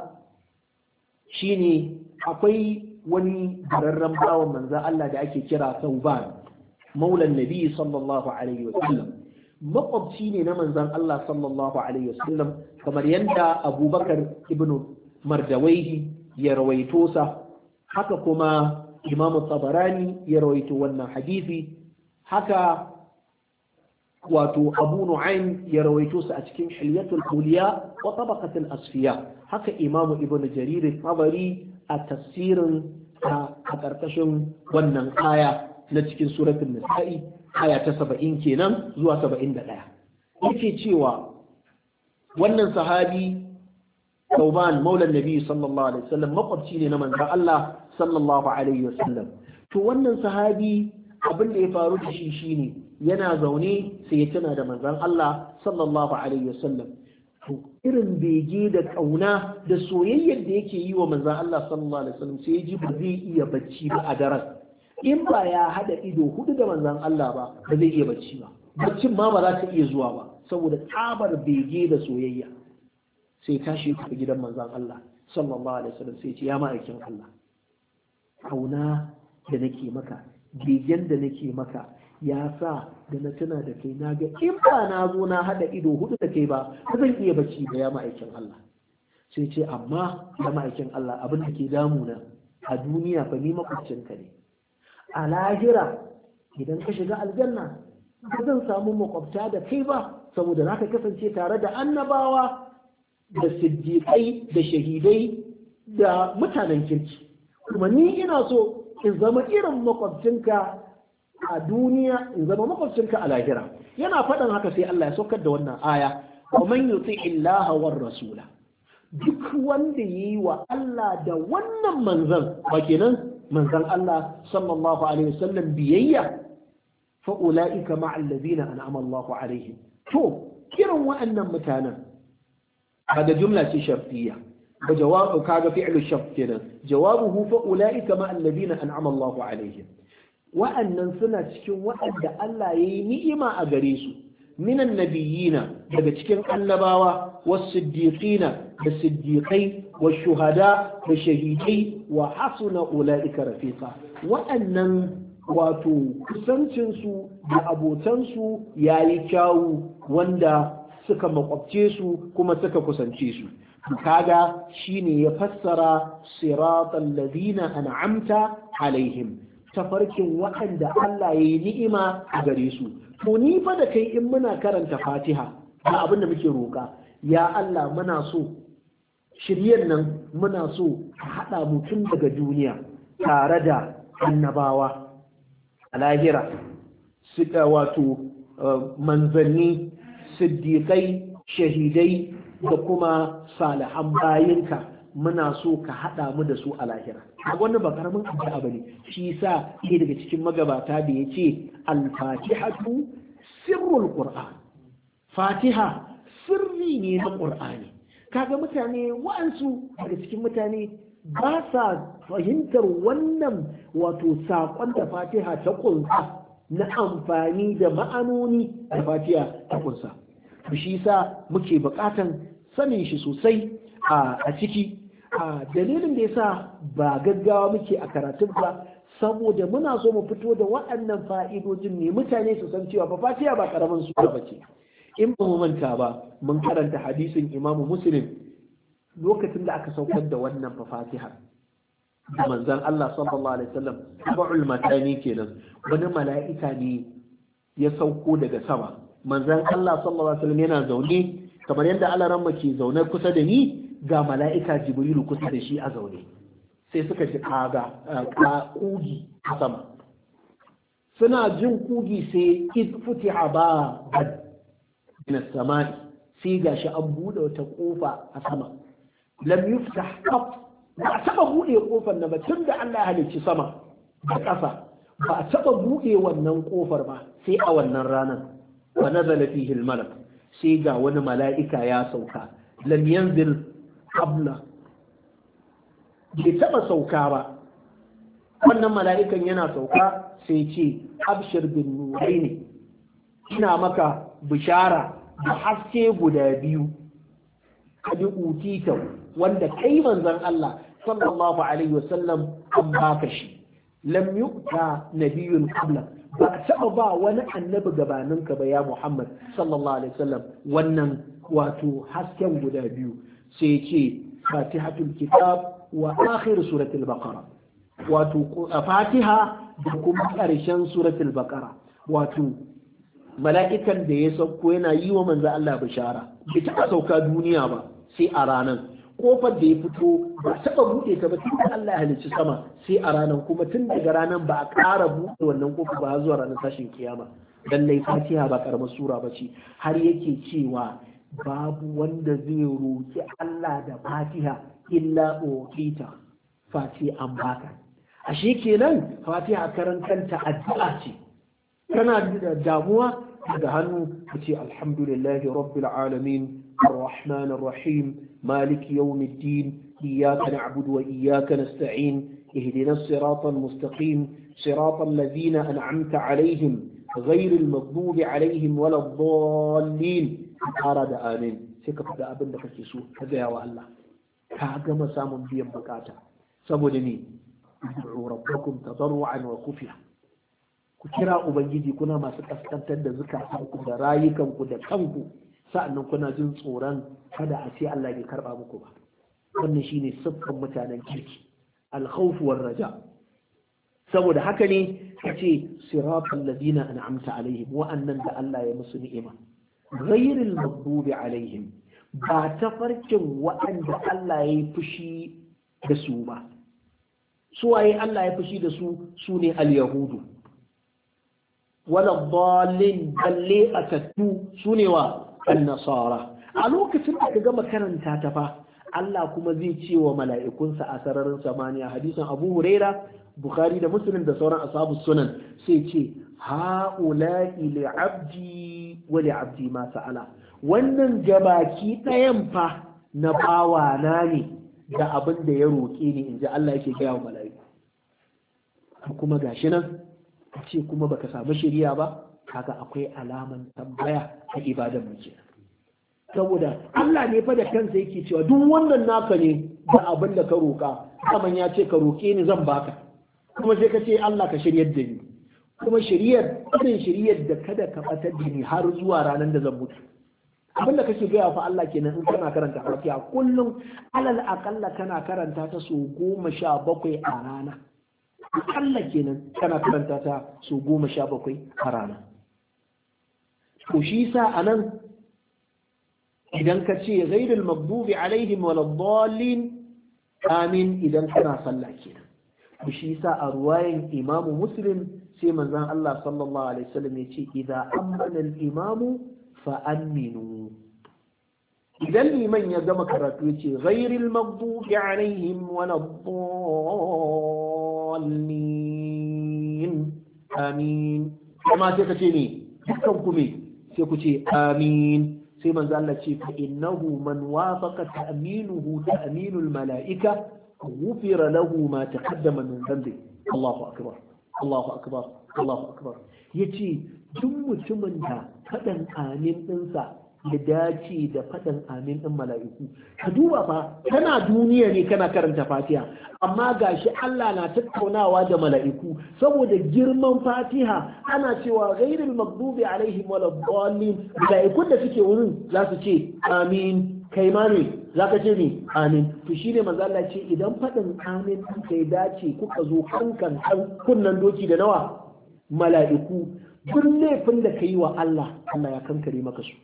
شيني أقوي وني بررم باو من ذا الله دعك كرا ثوبان مولى النبي صلى الله عليه وسلم makwabci ne na manzan Allah sallallahu alaihi wasallam kamar yadda abubakar ibn mardawaihi ya rawaito sa haka kuma imam tabarani ya rawaito wannan hadisi haka wato abu nu'aym ya rawaito sa a cikin hilyatul awliya wa tabaqatul asfiya haka imam ibn jarir tabari a tafsirin a karkashin wannan aya na cikin suratul nisa'i aya ta saba'in kenan zuwa saba'in da ɗaya yake cewa wannan sahabi Tauban maulan nabi sallallahu alaihi wasallam makwabci ne na manzon Allah sallallahu alaihi wasallam to wannan sahabi abin da ya faru da shi shine yana zaune sai ya tana da manzon Allah sallallahu alaihi wasallam to irin bege da kauna da soyayyar da yake yi wa manzon Allah sallallahu alaihi wasallam sai ya ji ba zai iya bacci ba a daren in ba ya hada ido hudu da manzan Allah ba ba zai iya bacci ba baccin ma ba za ta iya zuwa ba saboda tsabar bege da soyayya sai tashi ta gidan manzan Allah sallallahu alaihi wasallam sai ce ya ma'aikin Allah kauna da nake maka begen da nake maka ya sa da na tuna da kai na ga in ba na zo na hada ido hudu da kai ba ba zan iya bacci ba ya ma'aikin Allah sai ce amma ya ma'aikin Allah abin da ke damuna a duniya fa ni makwabcinka ne a lahira idan ka shiga aljanna ba zan samu makwabta da kai ba saboda za ka kasance tare da annabawa da siddiƙai da shahidai da mutanen kirki kuma ni ina so in zama irin makwabcinka a duniya in zama makwabcinka a lahira yana faɗin haka sai Allah ya saukar da wannan aya wa man yuti illaha war rasula duk wanda yayi wa Allah da wannan manzon ba kenan manzon Allah sallallahu alaihi wasallam biyayya fa ulaika ma'al ladina an'ama Allahu alaihim to kiran wa'annan mutanen kaga jumla ce shartiyya wa jawabu kaga fi'lu shart kenan jawabuhu fa ulaika ma'al ladina an'ama Allahu alaihim wa'annan suna cikin wa'anda Allah yayi ni'ima a gare su minan nabiyina daga cikin annabawa was-siddiqina da siddiqai wa shuhada da shahidai wa hasuna ulaika rafiqa waɗannan wato kusancinsu da abotansu yayi kyawu wanda suka makwabce su kuma suka kusance su kaga shine ya fassara siratal ladina an'amta alaihim tafarkin waɗanda Allah yayi ni'ima a gare su to ni fa da kai in muna karanta Fatiha da abin da muke roka ya Allah muna so shiryen nan muna so ka hada mu tun daga duniya tare da annabawa a lahira suka wato manzanni siddiqai shahidai da kuma salihan bayinka muna so ka haɗa mu da su a lahira wannan ba karamin addu'a bane shi yasa ke daga cikin magabata da yace al-fatihatu sirrul qur'an fatiha sirri ne na qur'ani kaga mutane wa'ansu daga cikin mutane ba sa fahimtar wannan wato saƙon da fatiha ta kunsa na amfani da ma'anoni da fatiha ta kunsa shi yasa muke buƙatan sanin shi sosai a ciki a dalilin da yasa ba gaggawa muke a karatun ba saboda muna so mu fito da waɗannan fa'idojin ne mutane su san cewa ba fatiha ba karaman sura bace in ba mu manta ba mun karanta hadisin Imam Muslim lokacin da aka saukar da wannan fatiha da manzon Allah sallallahu alaihi wasallam tabu'ul matani kenan wani mala'ika ne ya sauko daga sama manzon Allah sallallahu alaihi wasallam yana zaune kamar yadda alaramma ke zaune kusa da ni ga mala'ika jibrilu kusa da shi a zaune sai suka ji kaga kugi a sama suna jin kugi sai id futiha ba min as-samai sai gashi an bude wata kofa a sama lam yuftah qat ba taba bude kofar na ba tunda Allah ya halicci sama da ƙasa ba taba bude wannan kofar ba sai a wannan ranar wa nazala fihi al-malak sai ga wani mala'ika ya sauka lam yanzil qabla bai taba sauka ba wannan mala'ikan yana sauka sai ce abshir bin nuraini ina maka bishara da haske guda biyu kadi utita wanda kai manzon Allah sallallahu alaihi wasallam an baka shi lam yu'ta nabiyyun qabla ba taba ba wani annabi gabaninka ba ya Muhammad sallallahu alaihi wasallam wannan wato hasken guda biyu sai ce fatihatul kitab wa akhir suratul baqara wato fatiha da kuma karshen suratul baqara wato mala'ikan da ya sauko yana yi wa manzo Allah bishara bai taɓa sauka duniya ba sai a ranar kofar da ya fito ba taɓa buɗe ta ba tun da Allah ya halicci sama sai a ranar kuma tun daga ranar ba a ƙara buɗe wannan kofar ba zuwa ranar tashin kiyama dan lai fatiha ba karamar sura ba ce har yake cewa babu wanda zai roki Allah da fatiha illa uqita fati an baka ashe kenan fatiha karan kanta addu'a ce kana da damuwa daga hannu kace alhamdulillahi rabbil alamin arrahmanir rahim maliki yawmiddin iyyaka na'budu wa iyyaka nasta'in ihdinas siratal mustaqim siratal ladzina an'amta alaihim ghayril maghdubi alaihim waladdallin ƙara da amin sai ka faɗa abin da kake so ka gaya wa Allah ka gama samun biyan bukata saboda ne ud'u rabbakum tadarruan wa khufiya ku kira ubangiji kuna masu kaskantar da zukatanku da rayukanku da kanku sa'annan kuna jin tsoron kada a ce Allah bai karba muku ba wannan shine siffan mutanen kirki al-khawf war raja saboda haka ne kace siratal ladina an'amta alaihim wa'annan da Allah ya musu ni'ima ghayril maghdubi alaihim ba tafarkin wa'anda Allah ya yi fushi da su ba suwaye Allah ya fushi da su sune al-yahudu wala dallin balle atattu sune wa an-nasara a lokacin da ka gama karanta ta fa Allah kuma zai ce wa mala'ikunsa a sararin samaniya hadisin Abu Huraira Bukhari da Muslim da sauran ashabu sunan sai ce ha'ula'i li'abdi wa li'abdi ma sa'ala wannan gabaki ɗayan fa na bawa na ne da abin da ya roƙe ni inji Allah yake gaya wa mala'iku kuma gashi nan ce kuma baka samu shari'a ba kaga akwai alaman tambaya a ibadan mu kenan saboda Allah ne fa da kansa yake cewa duk wannan naka ne da abin da ka roƙa kaman ya ce ka roƙe ni zan baka kuma sai ka ce Allah ka shiryar da ni kuma shiryar irin shiryar da kada ka batar da ni har zuwa ranar da zan mutu abin da kake gaya fa Allah kenan in kana karanta Fatiha kullum alal aqalla kana karanta ta so goma sha bakwai a rana akalla kenan kana karanta ta so goma sha bakwai a rana to shi sa anan idan ka ce ghairul maghdubi alaihim waladdallin amin idan kana sallah kenan to shi sa a ruwayan Imam Muslim sai manzon Allah sallallahu alaihi wasallam ya ce idza amana al-imamu fa aminu idan liman ya gama karatu ya ce ghairul maghdubi alaihim waladdallin amin kuma sai ka ce ne dukkan ku me sai ku ce amin sai manzo Allah ce fa innahu man wafaqa ta'minuhu ta'minul mala'ika ghufira lahu ma taqaddama min dhanbi Allahu akbar Allahu akbar Allahu akbar yace duk mutumin da fadan amin dinsa ya dace da fadan amin din mala'iku ka duba fa kana duniya ne kana karanta Fatiha amma gashi Allah na tattaunawa da mala'iku saboda girman Fatiha ana cewa ghairil maghdubi alaihim waladdallin mala'ikun da suke wurin za su ce amin kai ma ne zaka ce ne amin to shine manzo Allah ce idan fadin amin din kai dace kuka zo kankan kunnan doki da nawa mala'iku duk laifin da kai wa Allah Allah ya kankare maka su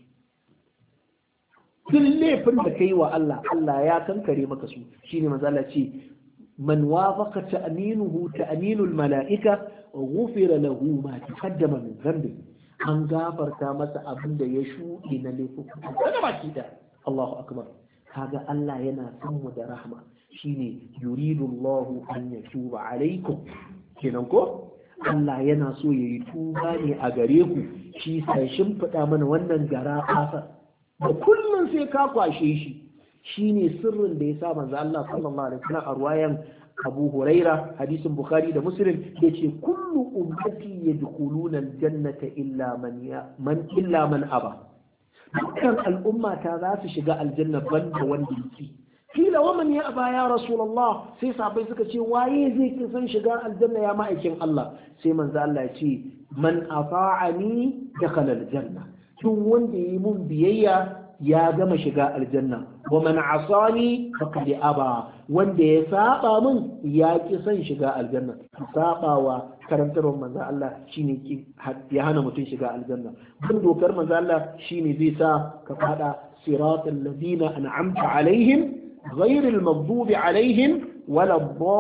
duk laifin da kai wa Allah Allah ya kankare maka su shine manzo Allah ce man wafaqa ta'minuhu ta'minul mala'ika ghufira lahu ma taqaddama min dhanbi an gafarta masa abin da ya shuɗe na laifuka daga baki da Allahu akbar kaga Allah yana son mu da rahma shine yuridu Allahu an yatuba alaikum kenan ko Allah yana so yayi tuba ne a gare ku shi sai shimfiɗa mana wannan gara kasa da kullum sai ka kwashe shi shine sirrin da ya sa manzo Allah sallallahu alaihi wasallam a ruwayan Abu Huraira hadisin Bukhari da Muslim yace kullu ummati yadkhuluna aljannata illa man ya man illa man aba dukkan al'umma ta za su shiga aljanna banda wanda yake kila wa man ya aba ya rasulullah sai sahabbai suka ce waye zai ki san shiga aljanna ya ma'aikin Allah sai manzo Allah ya ce man ata'ani dakhala aljanna duk wanda yi mun biyayya ya gama shiga aljanna wa man asani faqad aba wanda ya saba min ya ki son shiga aljanna sabawa karantarwar manzo Allah shine ya hana mutum shiga aljanna bin dokar manzo Allah shine zai sa ka fada siratal ladina an'amta alaihim ghairil maghdubi alaihim wala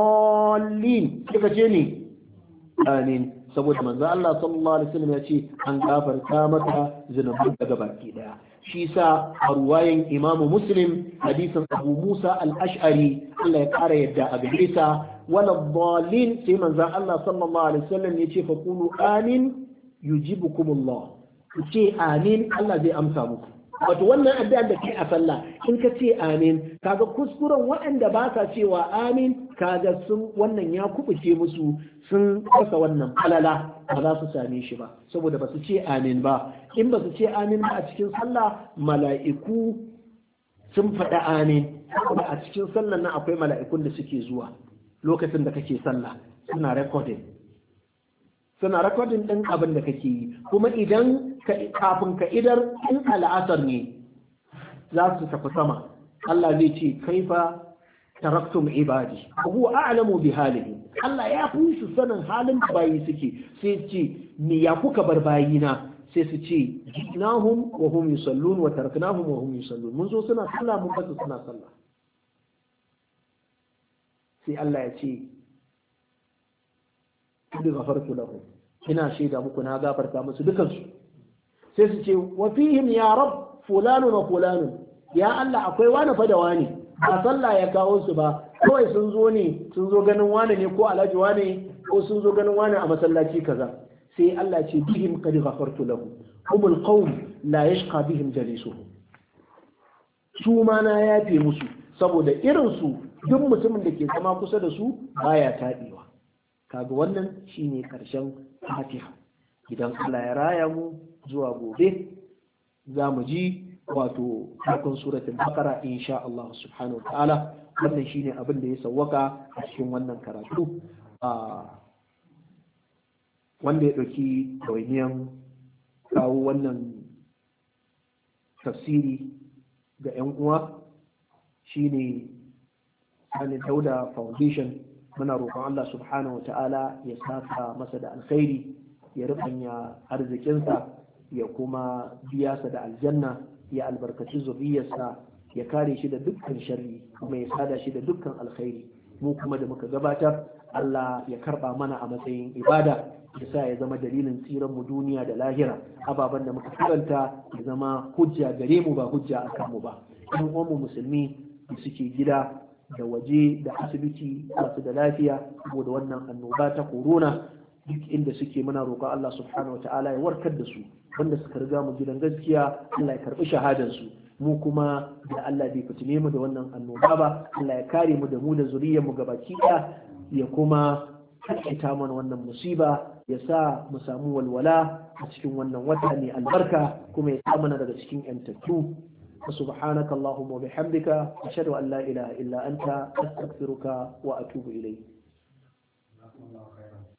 dallin kika ce ne amin saboda manzo Allah sallallahu alaihi wasallam ya ce an gafarta maka zunubi daga baki daya shi sa a ruwayan Imam Muslim hadisin Abu Musa al-Ash'ari Allah ya kara yadda a gare sa wala dhalin sai manzo Allah sallallahu alaihi wasallam ya ce fa qulu amin yujibukumullah ku ce amin Allah zai amsa muku wato wannan addu'a da ke a sallah in ka ce amin kaga kuskuren waɗanda ba sa cewa amin kaga sun wannan ya kubuce musu sun kasa wannan falala ba za su same shi ba saboda ba su ce amin ba in ba su ce amin ba a cikin sallah mala'iku sun faɗa amin saboda a cikin sallah nan akwai mala'ikun da suke zuwa lokacin da kake sallah suna recording suna recording ɗin abin da kake yi kuma idan kafin ka idar in al'asar ne za su tafi sama Allah zai ce kaifa taraktum ibadi huwa a'lamu bi halihi Allah ya fi su sanin halin da bayi suke sai ce me ya kuka bar bayina sai su ce jinahum wa hum yusallun wa taraknahum wa hum yusallun mun zo suna sallah mun basu suna sallah sai Allah ya ce kudi gafartu lahum ina shaida muku na gafarta musu dukansu sai su ce wa fihim ya rab fulanun wa fulanun ya Allah akwai wani fa da wani ba sallah ya kawo su ba kawai sun zo ne sun zo ganin wani ne ko alhaji wani ko sun zo ganin wani a masallaci kaza sai Allah ce bihim qad ghafartu lahu humul qawm la yashqa bihim jalisuhum su ma na yafe musu saboda irin su duk mutumin da ke zama kusa da su baya taɗewa kaga wannan shine karshen Fatiha idan Allah ya raya mu zuwa gobe za mu ji wato farkon suratul baqara insha Allah subhanahu wa ta'ala. Wannan shine abin da ya sawwaka a cikin wannan karatu a wanda ya ɗauki ɗawainiyan kawo wannan tafsiri ga 'yan uwa shine Sani Dauda Foundation. Muna roƙon Allah subhanahu wa ta'ala ya saka masa da alkhairi, ya rubanya arzikinsa, ya kuma biya sa da aljanna, ya albarkaci zuriyarsa, ya kare shi da dukkan sharri kuma ya sada shi da dukkan alkhairi. Mu kuma da muka gabatar Allah ya karba mana a matsayin ibada, ya sa ya zama dalilin tsiran mu duniya da lahira. Ababen da muka karanta ya zama hujja gare mu ba hujja a kanmu ba. Ɗan uwanmu musulmi da suke gida da waje da asibiti masu da lafiya saboda wannan annoba ta corona, duk inda suke muna roƙon Allah subhanahu wa ta'ala ya warkar da su. Wanda suka riga mu gidan gaskiya Allah ya karɓi shahadan su. Mu kuma da Allah bai fitine mu da wannan annoba ba, Allah ya kare mu da mu da zuriyar mu gabaki ɗaya, ya kuma hakita mana wannan musiba, ya sa mu samu walwala a cikin wannan wata ne albarka, kuma ya sa mana daga cikin yantattu. سبحانك اللهم وبحمدك أشهد أن لا إله إلا أنت أستغفرك وأتوب إليك.